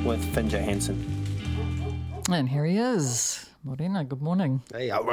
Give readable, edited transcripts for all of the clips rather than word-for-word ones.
with Finn Johansson. And here he is. Morena, good morning. Hey, I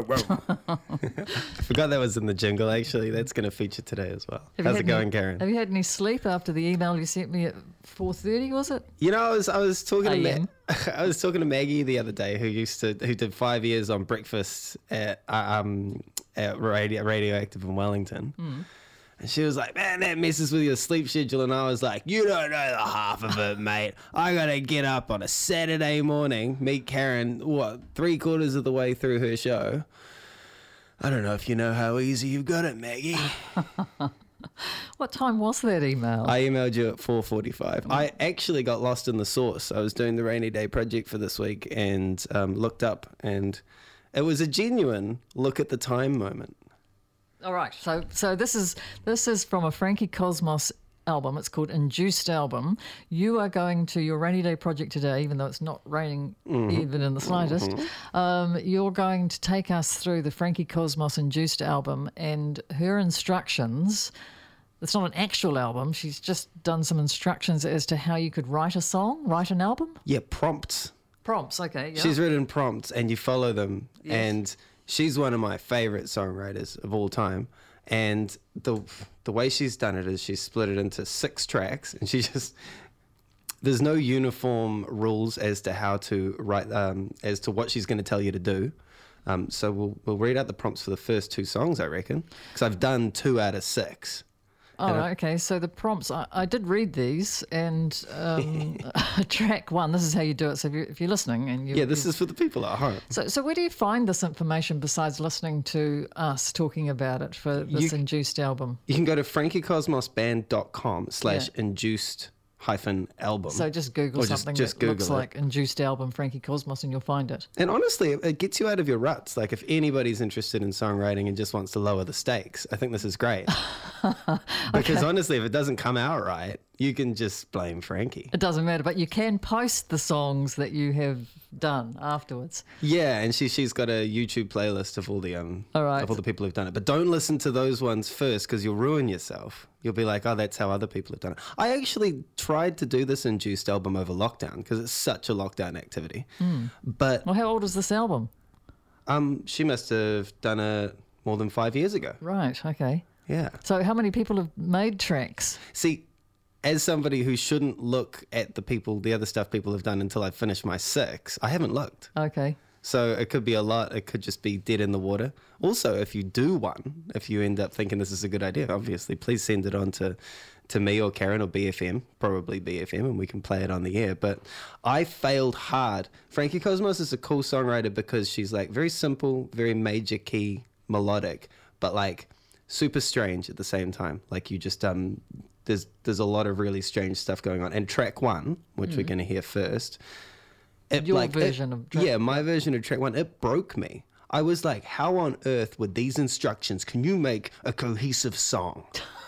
forgot that was in the jingle, actually. That's going to feature today as well. How's it going, Karen? Have you had any sleep after the email you sent me at 4:30, was it? You know, I was talking AM. to I was talking to Maggie the other day, who did 5 years on breakfast at Radioactive in Wellington. And she was like, man, that messes with your sleep schedule. And I was like, you don't know the half of it, mate. I got to get up on a Saturday morning, meet Karen, 3/4 of the way through her show. I don't know if you know how easy you've got it, Maggie. What time was that email? I emailed you at 4:45. I actually got lost in the source. I was doing the rainy day project for this week and looked up, and it was a genuine look at the time moment. All right. So this is from a Frankie Cosmos album. It's called Induced Album. You are going to your rainy day project today, even though it's not raining even in the slightest. You're going to take us through the Frankie Cosmos Induced Album and her instructions. It's not an actual album. She's just done some instructions as to how you could write an album. Yeah, prompts. Prompts, okay. Yeah. She's written prompts and you follow them. Yes. And she's one of my favorite songwriters of all time. And the way she's done it is she's split it into 6 tracks, and there's no uniform rules as to how to write, as to what she's going to tell you to do. So we'll read out the prompts for the first 2 songs, I reckon, because I've done 2 out of 6. Oh, okay. So the prompts, I did read these, and track 1, this is how you do it. So if you're listening, and this is for the people at home. So where do you find this information besides listening to us talking about it for this Induced album? You can go to frankiecosmosband.com/induced-album. So just Google something that looks like Induced Album Frankie Cosmos and you'll find it. And honestly, it gets you out of your ruts. Like if anybody's interested in songwriting and just wants to lower the stakes, I think this is great. Because honestly, if it doesn't come out right, you can just blame Frankie. It doesn't matter, but you can post the songs that you have done afterwards. Yeah, and she's got a YouTube playlist of all the right. of all the people who've done it. But don't listen to those ones first, because you'll ruin yourself. You'll be like, oh, that's how other people have done it. I actually tried to do this Induced album over lockdown because it's such a lockdown activity. But well, how old is this album? She must have done it more than 5 years ago. Right. Okay. Yeah. So how many people have made tracks? See, as somebody who shouldn't look at the other stuff people have done until I finish my 6, I haven't looked. Okay. So it could be a lot. It could just be dead in the water. Also, if you do one, if you end up thinking this is a good idea, obviously, please send it on to me or Karen or BFM, probably BFM, and we can play it on the air. But I failed hard. Frankie Cosmos is a cool songwriter because she's like very simple, very major key melodic, but like super strange at the same time. Like you just there's a lot of really strange stuff going on. And track 1, which we're going to hear first. Your version of track. Yeah, my version of track 1, it broke me. I was like, how on earth with these instructions can you make a cohesive song?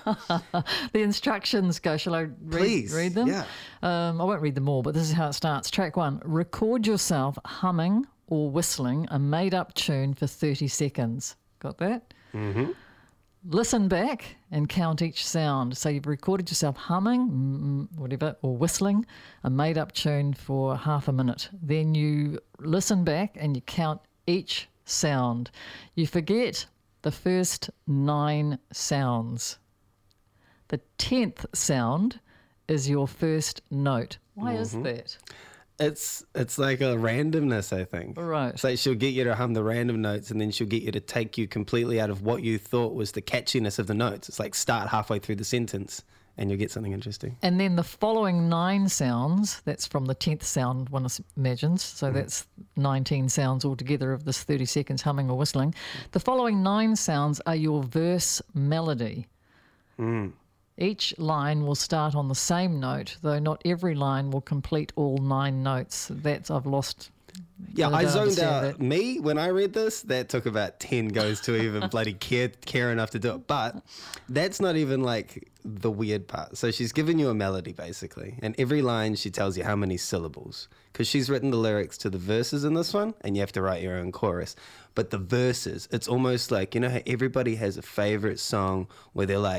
The instructions go, shall I Please, read them? Yeah. I won't read them all, but this is how it starts. Track 1, record yourself humming or whistling a made-up tune for 30 seconds. Got that? Mm-hmm. Listen back and count each sound. So you've recorded yourself humming, whatever, or whistling a made-up tune for half a minute. Then you listen back and you count each sound. You forget the first 9 sounds. The 10th sound is your first note. Why is that? It's like a randomness, I think. Right. It's like she'll get you to hum the random notes, and then she'll get you to take you completely out of what you thought was the catchiness of the notes. It's like start halfway through the sentence, and you'll get something interesting. And then the following 9 sounds, that's from the 10th sound, one imagines, so that's 19 sounds altogether of this 30 seconds humming or whistling. The following 9 sounds are your verse melody. Each line will start on the same note, though not every line will complete all 9 notes. I've lost. Yeah, I zoned out. That. Me, when I read this, that took about 10 goes to even bloody care enough to do it. But that's not even like the weird part. So she's given you a melody, basically. And every line, she tells you how many syllables. Because she's written the lyrics to the verses in this one, and you have to write your own chorus. But the verses, it's almost like, you know how everybody has a favorite song where they're like,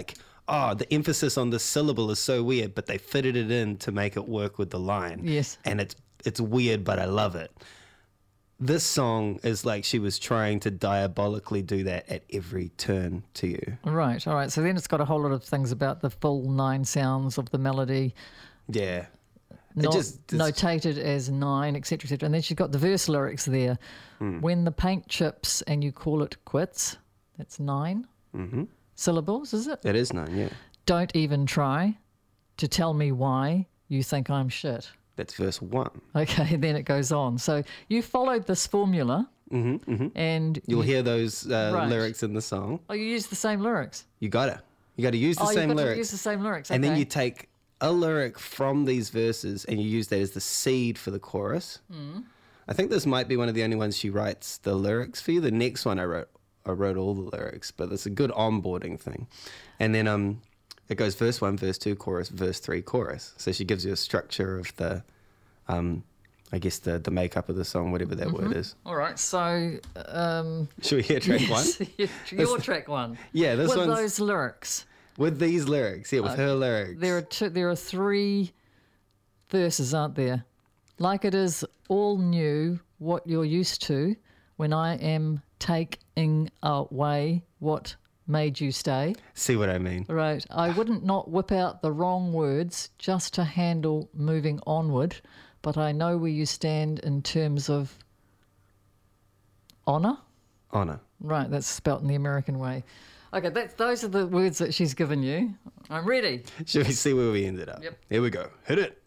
oh, the emphasis on the syllable is so weird, but they fitted it in to make it work with the line. Yes. And it's weird, but I love it. This song is like she was trying to diabolically do that at every turn to you. Right, all right. So then it's got a whole lot of things about the full 9 sounds of the melody. Yeah. Notated as 9, etc., etc. And then she's got the verse lyrics there. When the paint chips and you call it quits, that's 9 syllables, is it? It is 9, yeah. Don't even try to tell me why you think I'm shit. That's verse 1. Okay, then it goes on. So you followed this formula, and You'll hear those Right. lyrics in the song. Oh, you used the same lyrics. You got to use the same you've got lyrics. to use the same lyrics. And then okay. you take a lyric from these verses and you use that as the seed for the chorus. I think this might be one of the only ones she writes the lyrics for you. The next one I wrote all the lyrics, but it's a good onboarding thing. And then it goes verse 1, verse 2, chorus, verse 3, chorus. So she gives you a structure of the, I guess the makeup of the song, whatever that word is. All right, so Should we hear track one? your track one. Yeah, this with one's those lyrics. with these lyrics. Yeah, with her lyrics. There are 3 verses, aren't there? Like it is all new, what you're used to, when I am taking away what made you stay. See what I mean? Right. I wouldn't not whip out the wrong words just to handle moving onward, but I know where you stand in terms of honour. Honor. Right, that's spelt in the American way. Okay, those are the words that she's given you. I'm ready. Should we see where we ended up? Yep. Here we go. Hit it.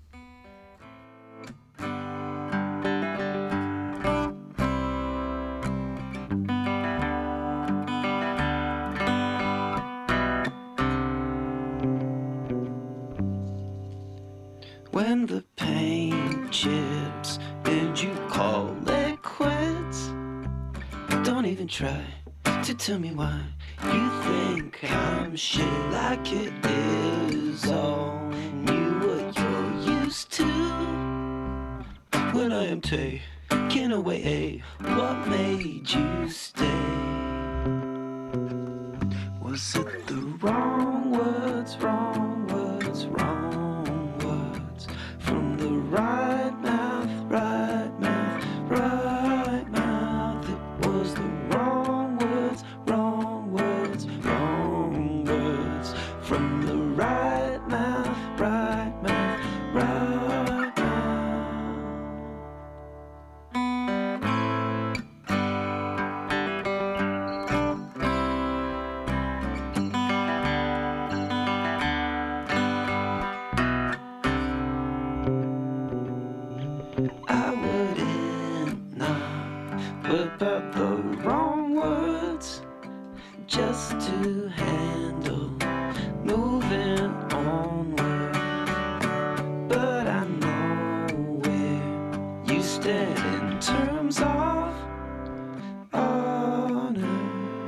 When the paint chips and you call it quits, don't even try to tell me why you think I'm shit. Like it is all new, what you're used to. When I am taken away, what made you stay? Was it the wrong words, wrong words, wrong words? From the right mouth, right mouth, right mouth. It was the wrong words, wrong words, wrong words. From the right mouth, right mouth, right mouth. I wouldn't not whip out the wrong words just to handle moving onward. But I know where you stand in terms of honor.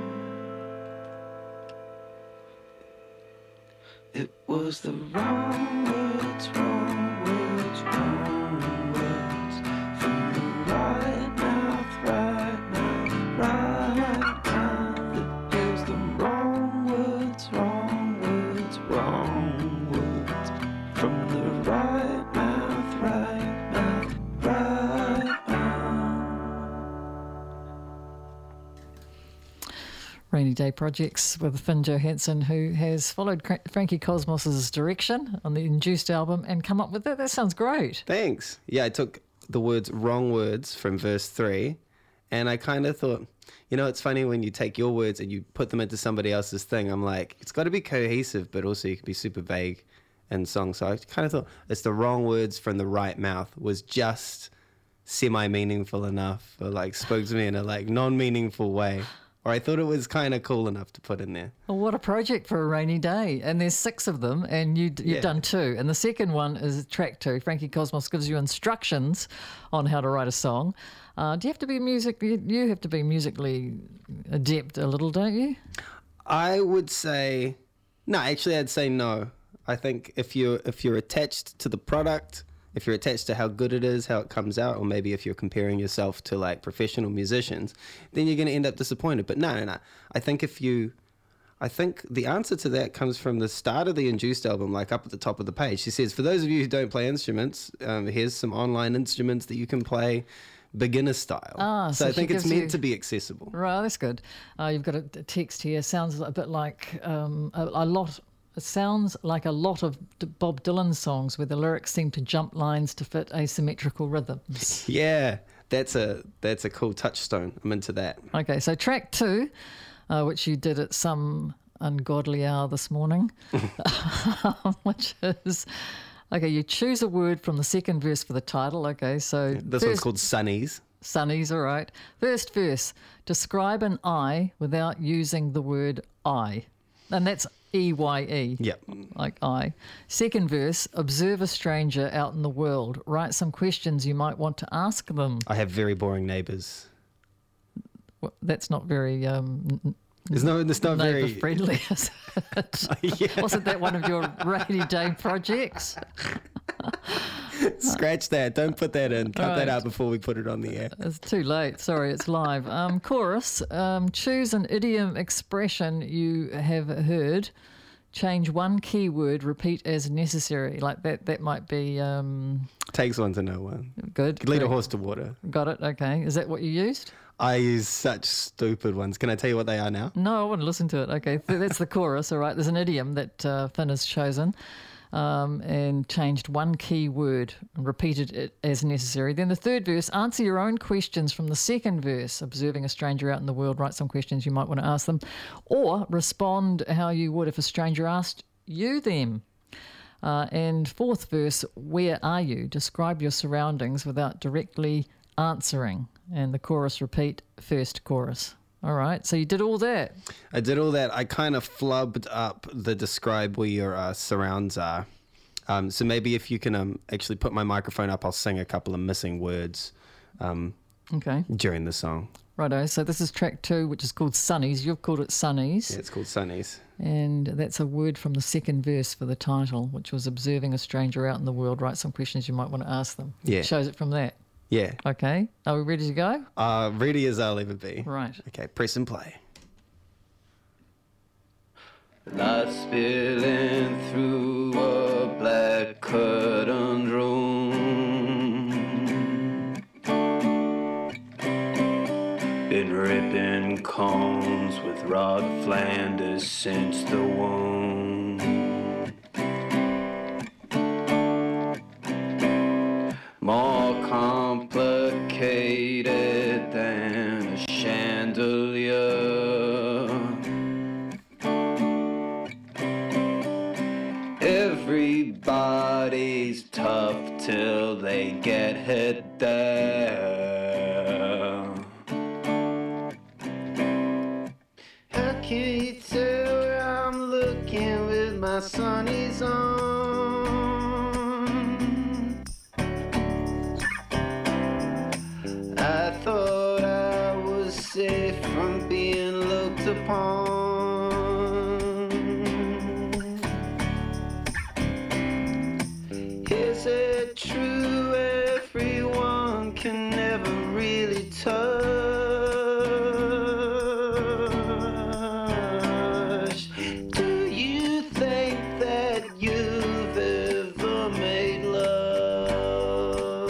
It was the wrong words, wrong words, wrong words. From the right mouth, right mouth, right mouth. It was the wrong words, wrong words, wrong words. From the right mouth, right mouth, right mouth. Rainy Day Projects with Finn Johansson, who has followed Frankie Cosmos's direction on the Induced album and come up with that. That sounds great. Thanks. Yeah, I took the wrong words from verse 3, and I kind of thought, it's funny when you take your words and you put them into somebody else's thing. I'm like, it's got to be cohesive, but also you can be super vague in songs. So I kind of thought it's the wrong words from the right mouth was just semi-meaningful enough, or like spoke to me in a like non-meaningful way. Or I thought it was kind of cool enough to put in there. Well, what a project for a rainy day. And there's 6 of them, and you've done 2. And the second one is track 2. Frankie Cosmos gives you instructions on how to write a song. Do you have to be you have to be musically adept a little, don't you? I would say, no, actually I'd say no. I think if you're attached to the product, if you're attached to how good it is, how it comes out, or maybe if you're comparing yourself to like professional musicians, then you're going to end up disappointed. But no. I think if you I think the answer to that comes from the start of the Induced album, like up at the top of the page. She says, for those of you who don't play instruments, here's some online instruments that you can play beginner style. So I think it's meant to be accessible. Right, that's good. You've got a text here. Sounds a bit like a lot. It sounds like a lot of Bob Dylan songs where the lyrics seem to jump lines to fit asymmetrical rhythms. Yeah, that's a cool touchstone. I'm into that. Okay, so track 2, which you did at some ungodly hour this morning, which is, okay, you choose a word from the second verse for the title. Okay, so This one's called Sunnies. Sunnies, all right. First verse, describe an eye without using the word I. And that's EYE. Yep. Like I. Second verse, observe a stranger out in the world. Write some questions you might want to ask them. I have very boring neighbours. Well, that's not very It's not neighbour very friendly, is it? Yeah. Wasn't that one of your rainy day projects? Scratch that. Don't put that in. Cut that Right. out before we put it on the air. It's too late. Sorry, it's live. Chorus, choose an idiom expression you have heard. Change one keyword, repeat as necessary. Like that might be Takes one to know one. good. Lead a Great. horse to water. Got it. Okay. Is that what you used? I use such stupid ones. Can I tell you what they are now? No, I want to listen to it. Okay. That's the chorus. All right. There's an idiom that Finn has chosen and changed one key word and repeated it as necessary. Then the third verse, answer your own questions from the second verse. Observing a stranger out in the world, write some questions you might want to ask them, or respond how you would if a stranger asked you them. And fourth verse, where are you? Describe your surroundings without directly answering. And the chorus repeat, first chorus. All right, so you did all that. I did all that. I kind of flubbed up the describe where your surrounds are. So maybe if you can actually put my microphone up, I'll sing a couple of missing words Okay, during the song. righto. So this is track 2, which is called Sunnies. You've called it Sunnies. Yeah, it's called Sunnies. And that's a word from the second verse for the title, which was observing a stranger out in the world, write some questions you might want to ask them. Yeah. Shows it from that. Yeah. Okay, are we ready to go? Ready as I'll ever be. Right. Okay, press and play. Light spilling through a black curtained room. Been ripping cones with Rod Flanders since the womb. More complicated than a chandelier. Everybody's tough till they get hit there. How can you tell where I'm looking with my sunnies on? I thought I was safe from being looked upon. Is it true everyone can never really touch? Do you think that you've ever made love?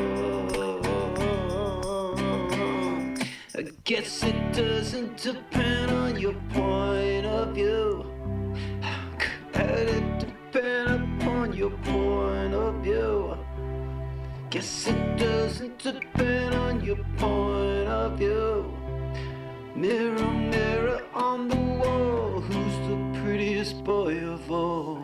I guess it doesn't depend on your point of view. How could it depend upon your point of view? Guess it doesn't depend on your point of view. Mirror, mirror on the wall, who's the prettiest boy of all?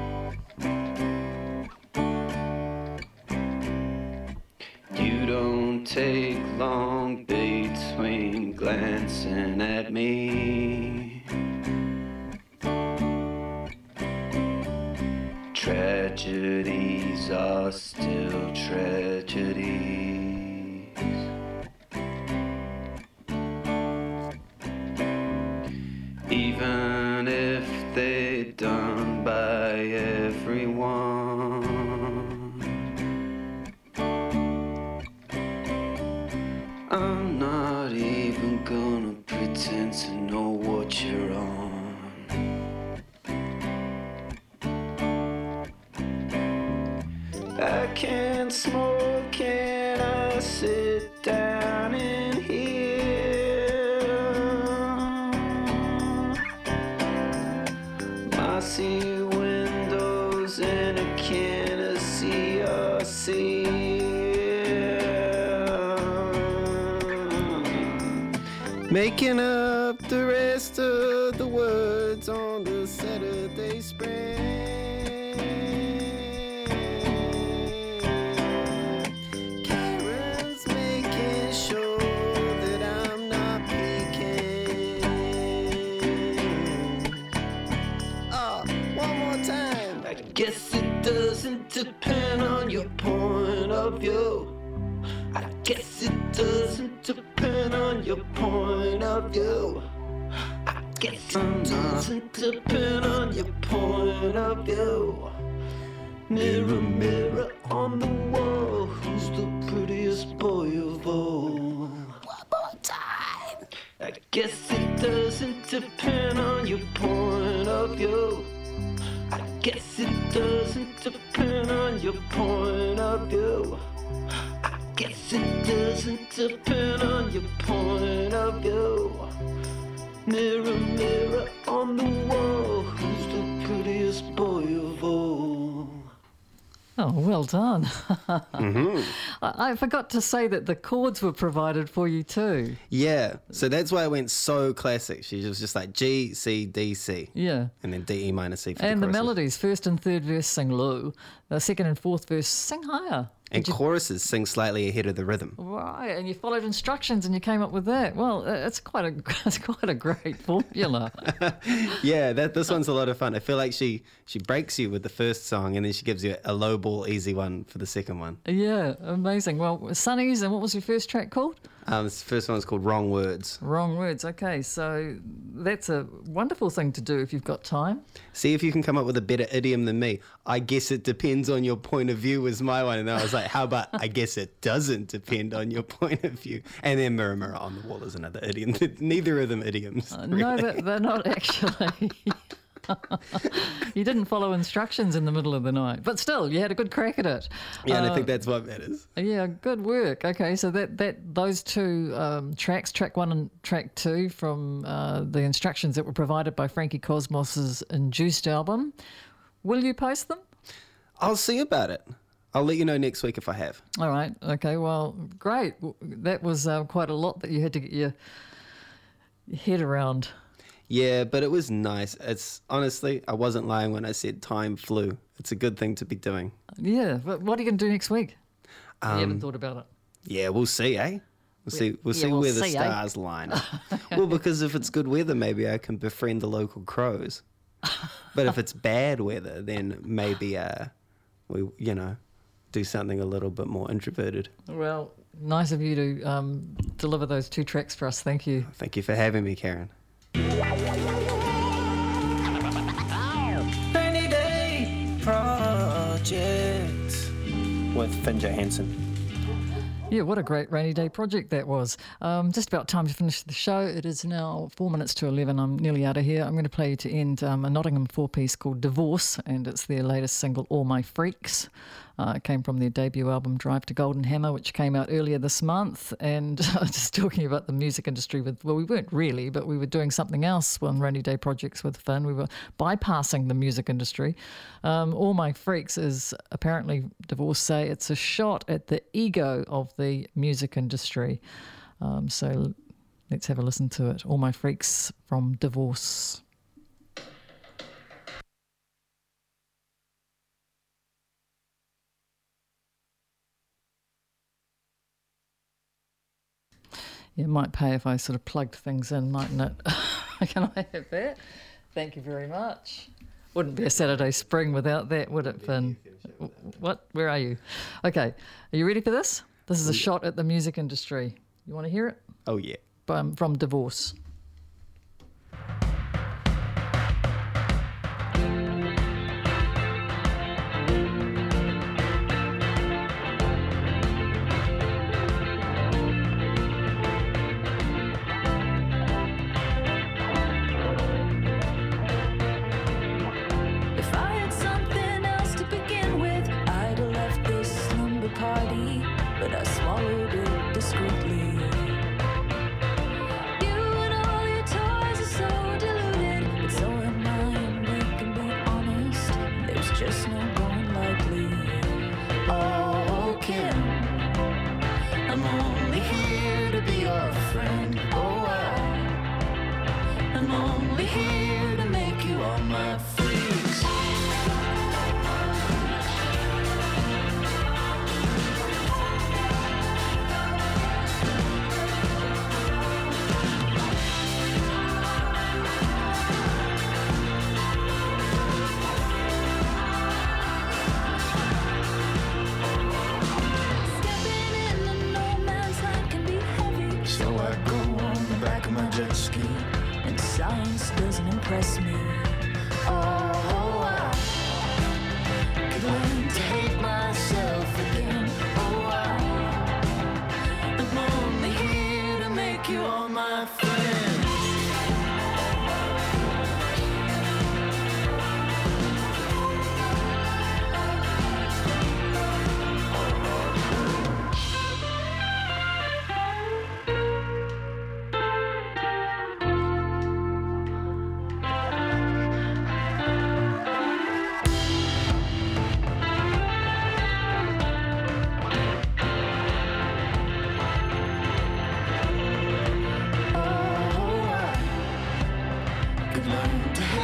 You don't take long between glancing at me. Tragedies are still tragedies. Even if they're done by everyone. I'm not even gonna pretend to know what you're on. done smoking, I sit down in here. I see windows and a can of CRC. Making up the rest of the words on the Saturday spread. Karen's making sure that I'm not peeking. Oh, one more time. I guess it doesn't depend on your point of view. I guess it doesn't depend on your point of view. I guess it doesn't depend on your point of view. Mirror, mirror on the wall, who's the prettiest boy of all? One more time. I guess it doesn't depend on your point of view. I guess it doesn't depend on your point of view. I guess it doesn't depend on your point of view. Mirror, mirror on the wall, who's the prettiest boy of all? Oh, well done. I forgot to say that the chords were provided for you too. Yeah, so that's why I went so classic. She was just like G, C, D, C. Yeah. And then D, E minor, C for And the choruses. melodies, first and third verse sing low, the second and fourth verse sing higher. And choruses sing slightly ahead of the rhythm. Right, and you followed instructions and you came up with that. Well, it's quite a great formula. Yeah, this one's a lot of fun. I feel like she breaks you with the first song and then she gives you a low ball, easy one for the second one. Yeah, amazing. Well, Sunnies, and what was your first track called? This first one's called Wrong Words. Wrong Words. Okay, so that's a wonderful thing to do if you've got time. See if you can come up with a better idiom than me. I guess it depends on your point of view was my one. And I was like, how about I guess it doesn't depend on your point of view? And then mirror, mirror on the wall is another idiom. Neither of them idioms. No, they're not actually. You didn't follow instructions in the middle of the night. But still, you had a good crack at it. Yeah, and I think that's what matters. Yeah, good work. Okay, so those two tracks, track 1 and track 2, from the instructions that were provided by Frankie Cosmos's Induced album. Will you post them? I'll see about it. I'll let you know next week if I have. All right. Okay, well, great. That was quite a lot that you had to get your head around. Yeah, but it was nice. It's honestly, I wasn't lying when I said time flew. It's a good thing to be doing. Yeah, but what are you going to do next week? You haven't thought about it. Yeah, we'll see, eh? We'll see where the stars line up. Well, because if it's good weather, maybe I can befriend the local crows. But if it's bad weather, then maybe we, do something a little bit more introverted. Well, nice of you to deliver those two tracks for us. Thank you. Thank you for having me, Karen. Rainy Day Project with Finn Johansson. Yeah, what a great rainy day project that was. Just about time to finish the show. It is now 4 minutes to 11. I'm nearly out of here. I'm going to play you to end a Nottingham 4-piece called Divorce, and it's their latest single, All My Freaks. It came from their debut album, Drive to Golden Hammer, which came out earlier this month. And just talking about the music industry well, we weren't really, but we were doing something else on Rainy Day Projects with Finn. We were bypassing the music industry. All My Freaks is apparently, Divorce say, it's a shot at the ego of the music industry. So let's have a listen to it. All My Freaks from Divorce. It might pay if I sort of plugged things in, mightn't it? Can I have that? Thank you very much. Wouldn't be a Saturday Spring without that, would it, Finn? What? Where are you? Okay. Are you ready for this? This is a shot at the music industry. You want to hear it? Oh, yeah. From Divorce. If I had something else to begin with, I'd have left this slumber party just not going likely. Oh, Kim, I'm only here to be your friend. Oh, I'm only here to make you all my freaks. Jet ski, and science doesn't impress me. Oh, I could learn to hate myself again. Oh, I'm only here to make you all my friends.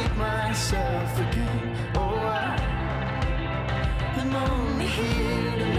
Myself again. Oh, I'm only here to